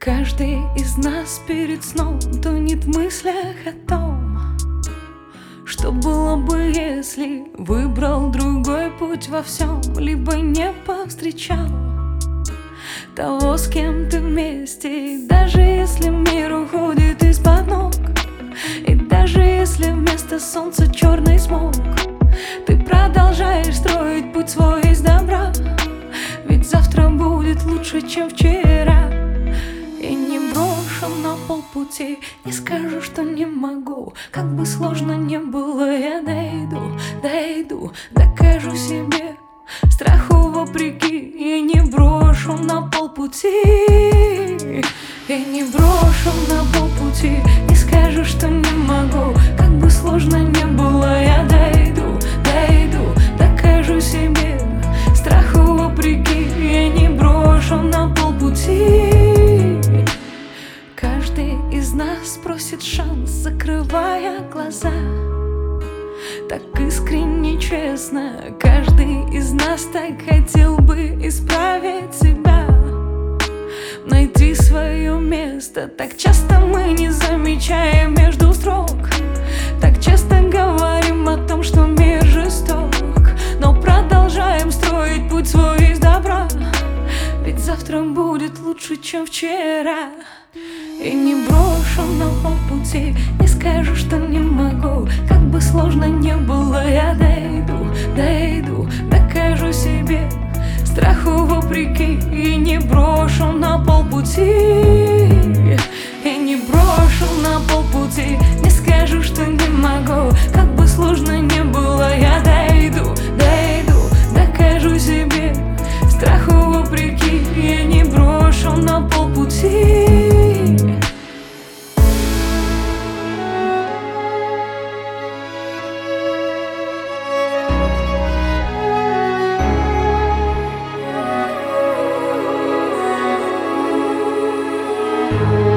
Каждый из нас перед сном тонет в мыслях о том, что было бы, если выбрал другой путь во всем, либо не повстречал того, с кем ты вместе. И даже если мир уходит из-под ног, и даже если вместо солнца черный смог, ты продолжаешь строить путь свой из добра, ведь завтра будет лучше, чем вчера. И не брошу на полпути, не скажу, что не могу. Как бы сложно не было, я дойду, докажу себе, страху вопреки. И не брошу на полпути, и не брошу на полпути, не скажу, что не могу. Как бы сложно не было, я дойду, докажу себе, страху вопреки. И не брошу на полпути. Каждый из нас просит шанс, закрывая глаза. Так искренне, честно, каждый из нас так хотел бы исправить себя, найти свое место. Так часто мы не замечаем между строк, так часто говорим о том, что мир жесток, но продолжаем строить путь свой из добра, ведь завтра будет лучше, чем вчера. И не брошу на полпути, не скажу, что не могу. Как бы сложно не было, я дойду, докажу себе, страху вопреки. И не брошу на полпути, и не брошу на полпути, не скажу, что не могу. Как бы сложно не было, я дойду, докажу себе, страху вопреки. И не брошу на полпути. Thank